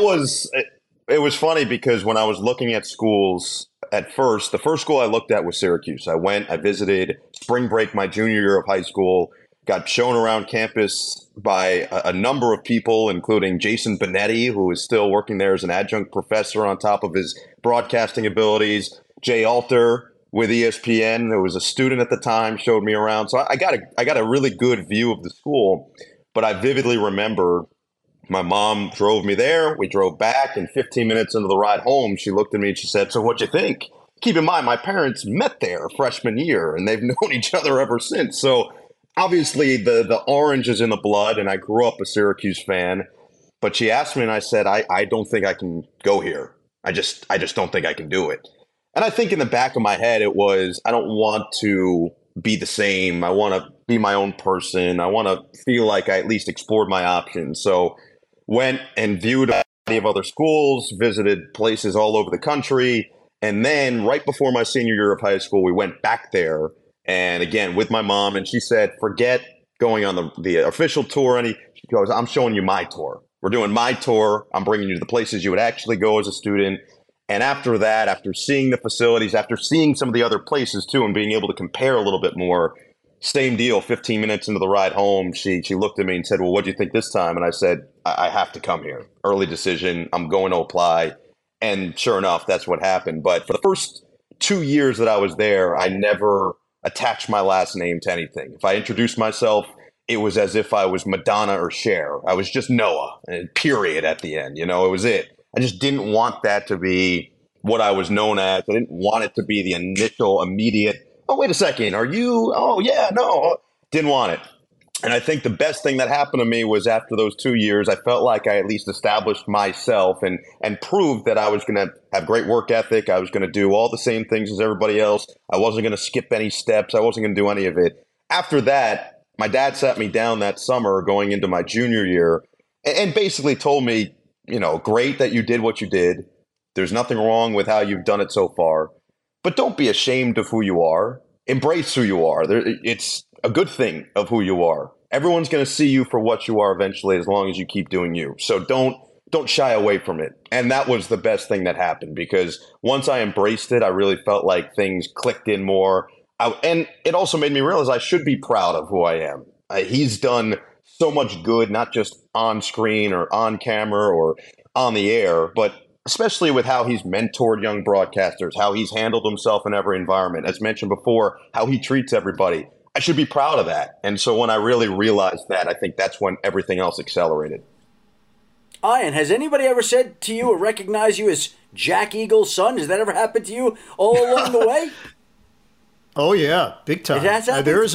it was funny because when I was looking at schools at first, the first school I looked at was Syracuse. I visited spring break my junior year of high school, got shown around campus by a number of people, including Jason Benetti, who is still working there as an adjunct professor on top of his broadcasting abilities. Jay Alter with ESPN, who was a student at the time, showed me around. So I got a really good view of the school, but I vividly remember my mom drove me there. We drove back, and 15 minutes into the ride home, she looked at me and she said, "So what'd you think?" Keep in mind, my parents met there freshman year, and they've known each other ever since. So obviously the orange is in the blood, and I grew up a Syracuse fan. But she asked me, and I said, I don't think I can go here. I just don't think I can do it. And I think in the back of my head, it was, I don't want to be the same. I want to be my own person. I want to feel like I at least explored my options. So went and viewed a variety of other schools, visited places all over the country. And then right before my senior year of high school, we went back there. And again, with my mom, and she said, forget going on the official tour. She goes, I'm showing you my tour. We're doing my tour. I'm bringing you to the places you would actually go as a student. And after that, after seeing the facilities, after seeing some of the other places too, and being able to compare a little bit more, same deal, 15 minutes into the ride home, she looked at me and said, well, what do you think this time? And I said, I have to come here. Early decision. I'm going to apply. And sure enough, that's what happened. But for the first 2 years that I was there, I never attached my last name to anything. If I introduced myself, it was as if I was Madonna or Cher. I was just Noah, period, at the end. It was it. I just didn't want that to be what I was known as. I didn't want it to be the initial, immediate, oh, wait a second, are you? Oh, yeah, no. Didn't want it. And I think the best thing that happened to me was after those 2 years, I felt like I at least established myself and proved that I was going to have great work ethic. I was going to do all the same things as everybody else. I wasn't going to skip any steps. I wasn't going to do any of it. After that, my dad sat me down that summer going into my junior year and basically told me, great that you did what you did. There's nothing wrong with how you've done it so far, but don't be ashamed of who you are. Embrace who you are. It's a good thing of who you are. Everyone's going to see you for what you are eventually, as long as you keep doing you. So don't shy away from it. And that was the best thing that happened, because once I embraced it, I really felt like things clicked in more. And it also made me realize I should be proud of who I am. He's done so much good, not just on screen or on camera or on the air, but especially with how he's mentored young broadcasters, how he's handled himself in every environment. As mentioned before, how he treats everybody. I should be proud of that. And so when I really realized that, I think that's when everything else accelerated. Ian, has anybody ever said to you or recognized you as Jack Eagle's son? Has that ever happened to you all along the way? Oh, yeah, big time. It has happened? There's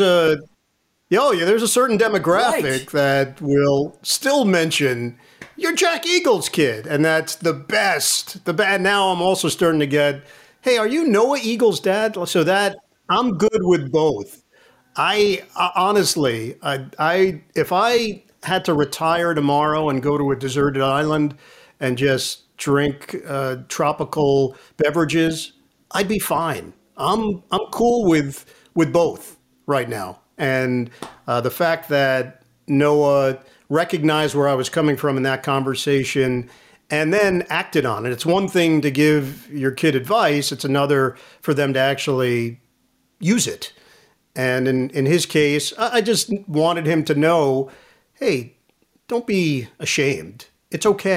a certain demographic that will still mention, you're Jack Eagle's kid, and that's the best. Now I'm also starting to get, hey, are you Noah Eagle's dad? So that I'm good with both. Honestly, if I had to retire tomorrow and go to a deserted island and just drink tropical beverages, I'd be fine. I'm cool with both right now. And the fact that Noah recognized where I was coming from in that conversation and then acted on it. It's one thing to give your kid advice. It's another for them to actually use it. And in his case, I just wanted him to know, hey, don't be ashamed. It's okay.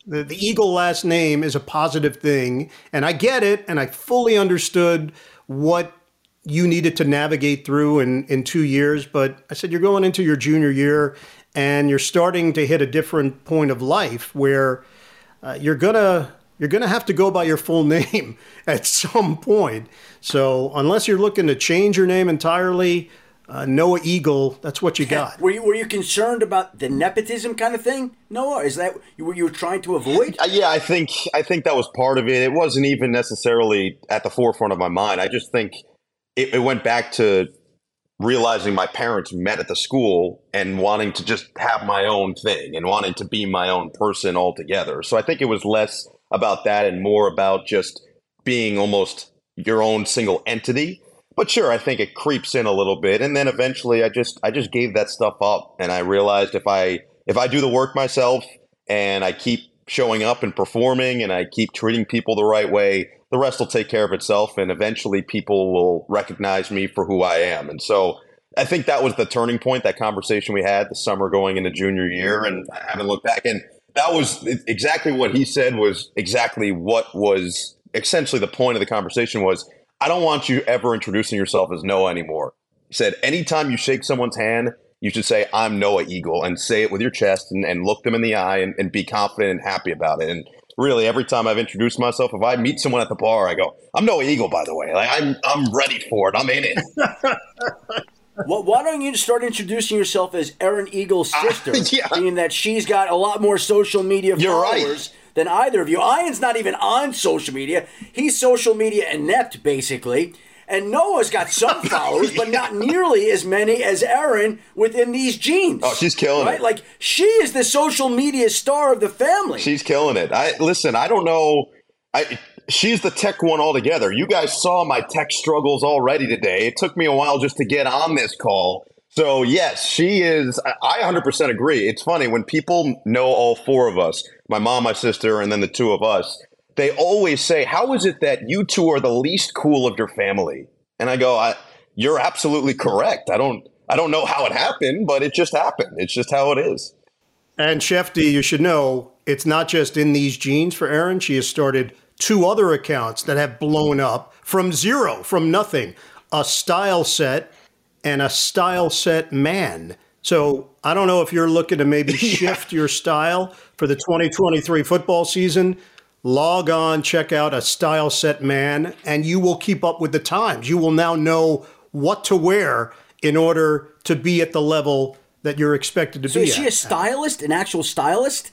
The Eagle last name is a positive thing, and I get it, and I fully understood what you needed to navigate through in 2 years. But I said, you're going into your junior year, and you're starting to hit a different point of life where you're gonna have to go by your full name at some point. So unless you're looking to change your name entirely, Noah Eagle, that's what you got. Were you concerned about the nepotism kind of thing, Noah? Is that what you were trying to avoid? Yeah, I think that was part of it. It wasn't even necessarily at the forefront of my mind. I just think it went back to realizing my parents met at the school and wanting to just have my own thing and wanting to be my own person altogether. So I think it was less about that and more about just being almost your own single entity. But sure, I think it creeps in a little bit, and then eventually I just gave that stuff up, and I realized if I do the work myself and I keep showing up and performing and I keep treating people the right way, the rest will take care of itself, and eventually people will recognize me for who I am. And so I think that was the turning point, that conversation we had the summer going into junior year, and I haven't looked back. And that was exactly what he said was exactly what was essentially the point of the conversation was, I don't want you ever introducing yourself as Noah anymore. He said, anytime you shake someone's hand, you should say, I'm Noah Eagle, and say it with your chest and look them in the eye and be confident and happy about it. And really, every time I've introduced myself, if I meet someone at the bar, I go, I'm Noah Eagle, by the way. Like, I'm ready for it. I'm in it. Well, why don't you start introducing yourself as Erin Eagle's sister, being that she's got a lot more social media followers than either of you. Ian's not even on social media. He's social media inept, basically. And Noah's got some followers, but not nearly as many as Erin within these genes. Oh, she's killing it. Like, she is the social media star of the family. She's killing it. Listen, I don't know. She's the tech one altogether. You guys saw my tech struggles already today. It took me a while just to get on this call. So, yes, she is. I 100% agree. It's funny when people know all four of us, my mom, my sister, and then the two of us, they always say, how is it that you two are the least cool of your family? And I go, you're absolutely correct. I don't know how it happened, but it just happened. It's just how it is. And Shefty, you should know, it's not just in these genes for Erin. She has started 2 other accounts that have blown up from zero, from nothing. A Style Set and a Style Set Man. So I don't know if you're looking to maybe shift your style for the 2023 football season. Log on, check out a Style Set Man, and you will keep up with the times. You will now know what to wear in order to be at the level that you're expected to be at. So is she a stylist, an actual stylist?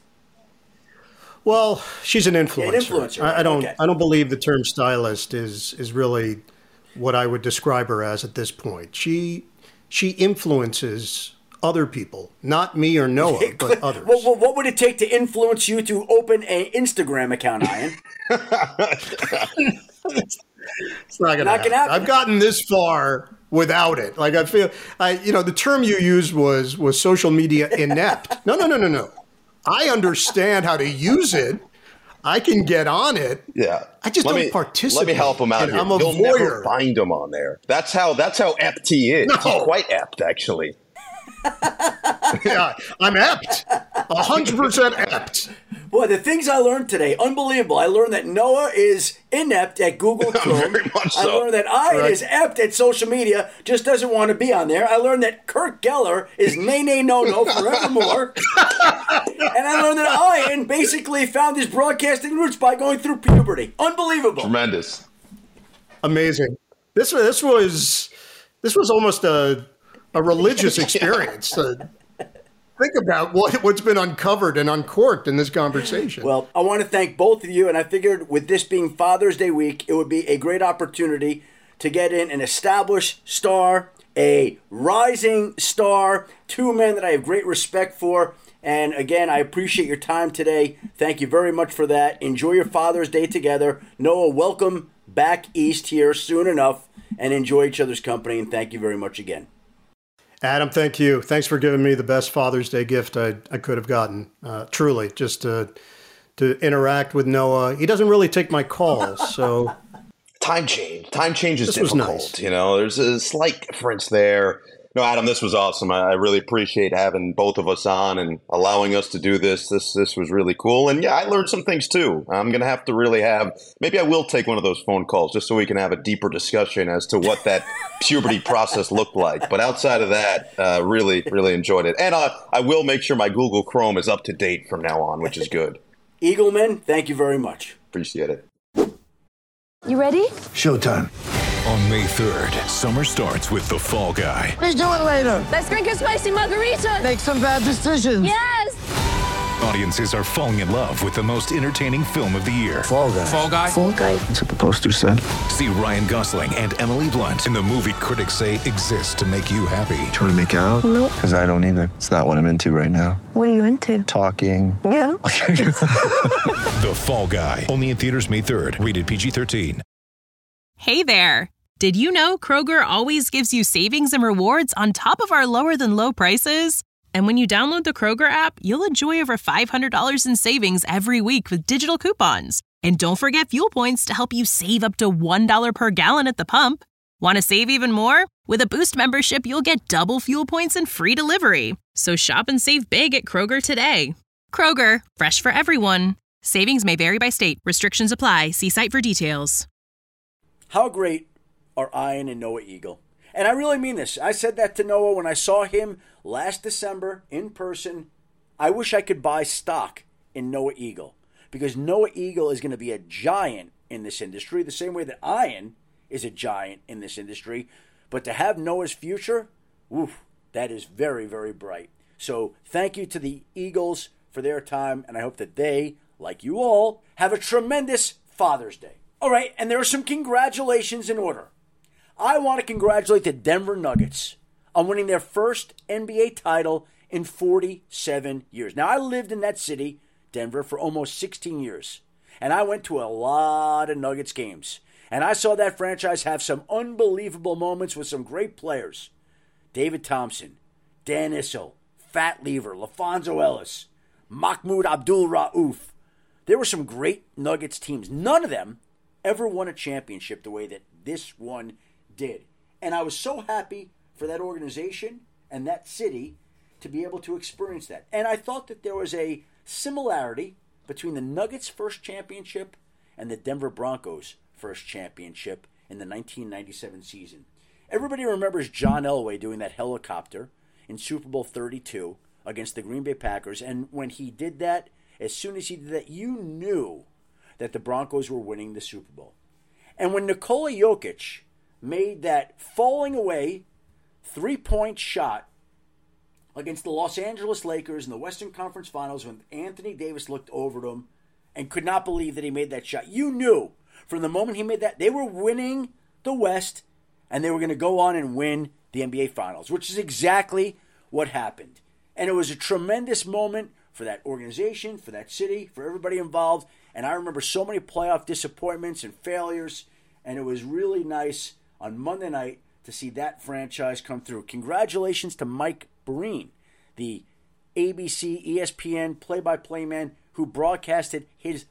Well, she's an influencer. Yeah, an influencer. I don't believe the term stylist is really what I would describe her as at this point. She influences other people, not me or Noah, but others. Well, what would it take to influence you to open an Instagram account, Ian? It's not gonna happen. I've gotten this far without it. Like I feel, the term you used was social media inept. No. I understand how to use it. I can get on it. Yeah, I just don't participate. Let me help him out here. I'm a You'll voyeur. never find him on there. That's how ept he is. No. He's quite ept, actually. Yeah, I'm ept. 100% ept. Boy, the things I learned today, unbelievable. I learned that Noah is inept at Google Chrome. Very much so. I learned that Ian is ept at social media, just doesn't want to be on there. I learned that Kurt Geller is nay, no forevermore. And I learned that Ian basically found his broadcasting roots by going through puberty. Unbelievable. Tremendous. Amazing. This was almost a religious experience. Think about what's been uncovered and uncorked in this conversation. Well, I want to thank both of you, and I figured with this being Father's Day week, it would be a great opportunity to get in an established star, a rising star, 2 men that I have great respect for. And again, I appreciate your time today. Thank you very much for that. Enjoy your Father's Day together. Noah, welcome back east here soon enough, and enjoy each other's company, and thank you very much again. Adam, thank you. Thanks for giving me the best Father's Day gift I could have gotten. Truly, just to interact with Noah. He doesn't really take my calls, so Time change is this was difficult. nice. There's a slight difference there. No, Adam, this was awesome. I really appreciate having both of us on and allowing us to do this. This was really cool. And yeah, I learned some things too. I'm going to have to really maybe I will take one of those phone calls just so we can have a deeper discussion as to what that puberty process looked like. But outside of that, really, really enjoyed it. And I will make sure my Google Chrome is up to date from now on, which is good. Eagleman, thank you very much. Appreciate it. You ready? Showtime. On May 3rd, summer starts with The Fall Guy. Let's do it later. Let's drink a spicy margarita. Make some bad decisions. Yes! Audiences are falling in love with the most entertaining film of the year. Fall Guy. Fall Guy? Fall guy. That's what the poster said. See Ryan Gosling and Emily Blunt in the movie critics say exists to make you happy. Trying to make it out? Nope. Because I don't either. It's not what I'm into right now. What are you into? Talking. Yeah. The Fall Guy. Only in theaters May 3rd. Rated PG-13. Hey there. Did you know Kroger always gives you savings and rewards on top of our lower than low prices? And when you download the Kroger app, you'll enjoy over $500 in savings every week with digital coupons. And don't forget fuel points to help you save up to $1 per gallon at the pump. Want to save even more? With a Boost membership, you'll get double fuel points and free delivery. So shop and save big at Kroger today. Kroger, fresh for everyone. Savings may vary by state. Restrictions apply. See site for details. How great are Ian and Noah Eagle? And I really mean this. I said that to Noah when I saw him last December in person. I wish I could buy stock in Noah Eagle, because Noah Eagle is going to be a giant in this industry, the same way that Ian is a giant in this industry. But to have Noah's future, oof, that is very, very bright. So thank you to the Eagles for their time, and I hope that they, like you all, have a tremendous Father's Day. All right, and there are some congratulations in order. I want to congratulate the Denver Nuggets on winning their first NBA title in 47 years. Now, I lived in that city, Denver, for almost 16 years, and I went to a lot of Nuggets games, and I saw that franchise have some unbelievable moments with some great players. David Thompson, Dan Issel, Fat Lever, LaFonso Ellis, Mahmoud Abdul-Rauf. There were some great Nuggets teams. None of them ever won a championship the way that this one did. And I was so happy for that organization and that city to be able to experience that. And I thought that there was a similarity between the Nuggets' first championship and the Denver Broncos' first championship in the 1997 season. Everybody remembers John Elway doing that helicopter in Super Bowl 32 against the Green Bay Packers. And when he did that, as soon as he did that, you knew that the Broncos were winning the Super Bowl. And when Nikola Jokic made that falling away three-point shot against the Los Angeles Lakers in the Western Conference Finals, when Anthony Davis looked over to him and could not believe that he made that shot, you knew from the moment he made that they were winning the West and they were going to go on and win the NBA Finals, which is exactly what happened. And it was a tremendous moment for that organization, for that city, for everybody involved. And I remember so many playoff disappointments and failures, and it was really nice on Monday night to see that franchise come through. Congratulations to Mike Breen, the ABC, ESPN play-by-play man who broadcasted his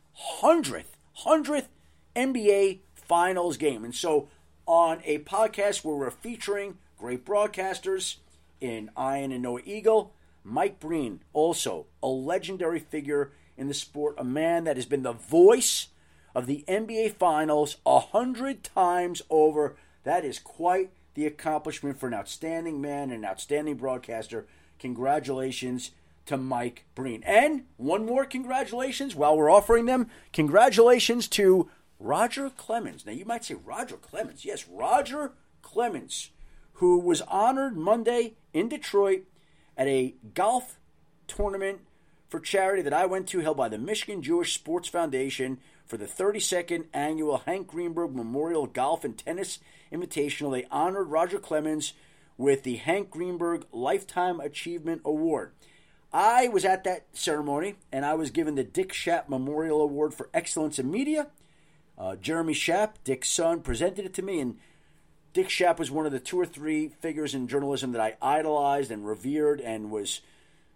100th NBA Finals game. And so on a podcast where we're featuring great broadcasters in Ian and Noah Eagle, Mike Breen, also a legendary figure in the sport, a man that has been the voice of the NBA Finals 100 times over. That is quite the accomplishment for an outstanding man and an outstanding broadcaster. Congratulations to Mike Breen. And one more congratulations while we're offering them. Congratulations to Roger Clemens. Now you might say Roger Clemens. Yes, Roger Clemens, who was honored Monday in Detroit at a golf tournament for charity that I went to, held by the Michigan Jewish Sports Foundation for the 32nd annual Hank Greenberg Memorial Golf and Tennis Invitational. They honored Roger Clemens with the Hank Greenberg Lifetime Achievement Award. I was at that ceremony, and I was given the Dick Schaap Memorial Award for Excellence in Media. Jeremy Schaap, Dick's son, presented it to me, and Dick Schaap was one of the 2 or 3 figures in journalism that I idolized and revered and was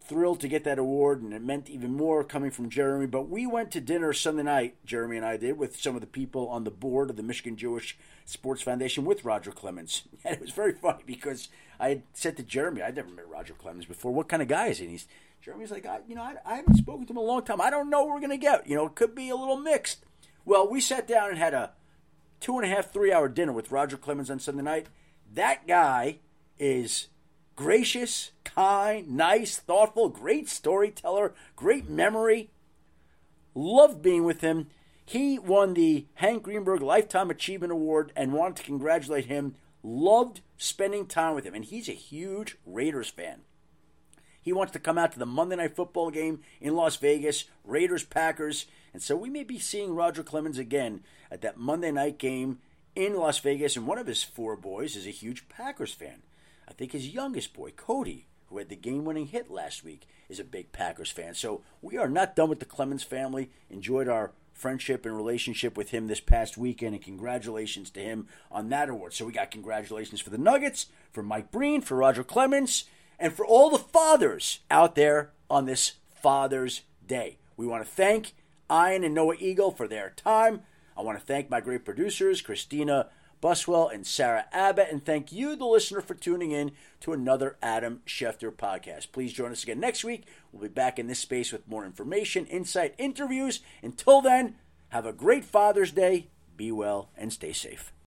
thrilled to get that award, and it meant even more coming from Jeremy. But we went to dinner Sunday night, Jeremy and I did, with some of the people on the board of the Michigan Jewish Sports Foundation with Roger Clemens. And it was very funny because I had said to Jeremy, I'd never met Roger Clemens before. What kind of guy is he? And Jeremy's like, I haven't spoken to him in a long time. I don't know what we're going to get. It could be a little mixed. Well, we sat down and had a 2.5, 3-hour dinner with Roger Clemens on Sunday night. That guy is gracious, kind, nice, thoughtful, great storyteller, great memory. Loved being with him. He won the Hank Greenberg Lifetime Achievement Award and wanted to congratulate him. Loved spending time with him, and he's a huge Raiders fan. He wants to come out to the Monday Night Football game in Las Vegas, Raiders-Packers, and so we may be seeing Roger Clemens again at that Monday night game in Las Vegas, and one of his 4 boys is a huge Packers fan. I think his youngest boy, Cody, who had the game-winning hit last week, is a big Packers fan. So we are not done with the Clemens family. Enjoyed our friendship and relationship with him this past weekend, and congratulations to him on that award. So we got congratulations for the Nuggets, for Mike Breen, for Roger Clemens, and for all the fathers out there on this Father's Day. We want to thank Ian and Noah Eagle for their time. I want to thank my great producers, Christina Buswell and Sarah Abbott, and thank you, the listener, for tuning in to another Adam Schefter podcast. Please join us again next week. We'll be back in this space with more information, insight, interviews. Until then, have a great Father's Day. Be well and stay safe.